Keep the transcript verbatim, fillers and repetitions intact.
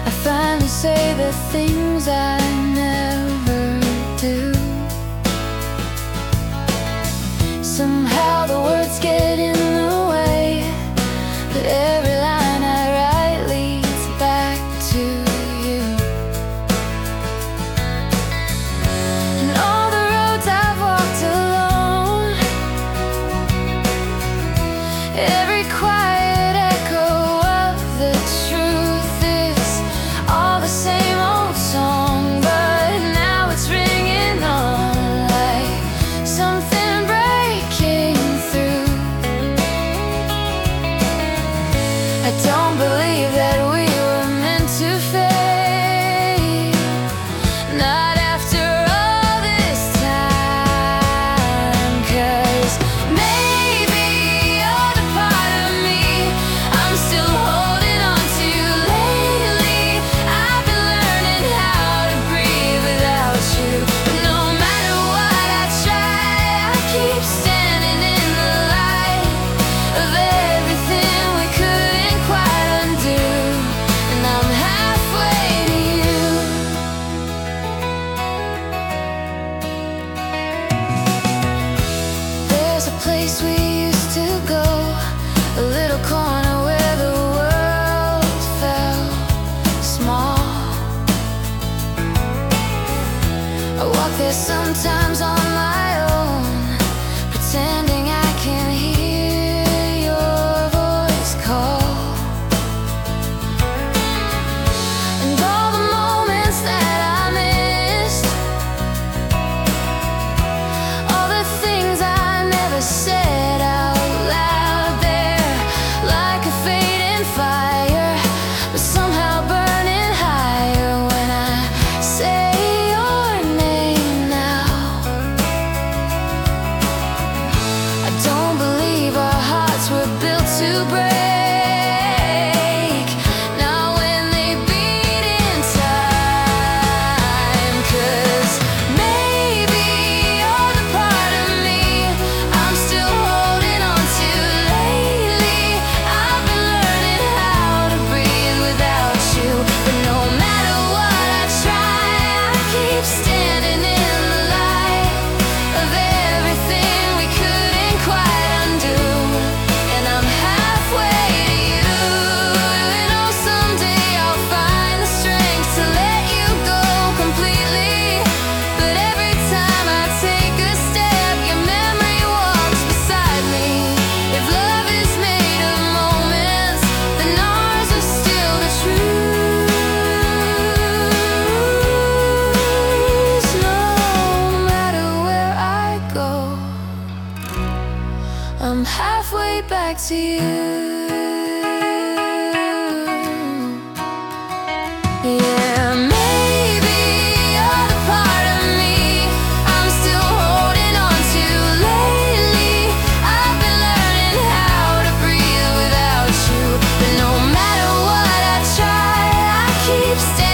I finally say the things I never do. Somehow the words get in the way, but every line I write leads back to you. And all the roads I've walked alone, every quiet echo of the truth is all the same old song, but now it's ringing on like something breaking through. I don't believe that we were meant to fade, not after all this time. 'Cause maybe you're the part of me I'm still holding on to. Lately I've been learning how to breathe without you. But no matter what I try, I keep standing in the light of everything we couldn't quite undo. And I'm halfway to you. There's a place we used to go, a little corner where the world felt small. I walk there sometimes on my own, pretending I can hear your voice call. And all the moments that I missed, all the things I never said out loud, they're like a fading fire, but somehow burning higher when I say your name now. I don't believe our hearts were built to break, not when they beat in time. 'Cause maybe you're the part of me I'm still holding on to. Lately I've been learning how to breathe without you. But no matter what I try, I keep standing in the light of everything we couldn't quite undo. And I'm halfway to you. You know someday I'll find the strength to let you go completely. But every time I take a step, your memory walks beside me. If love is made of moments, then ours are still the truth. No matter where I go, I'm halfway back to you. Yeah, maybe you're the part of me I'm still holding on to. Lately I've been learning how to breathe without you. But no matter what I try, I keep standing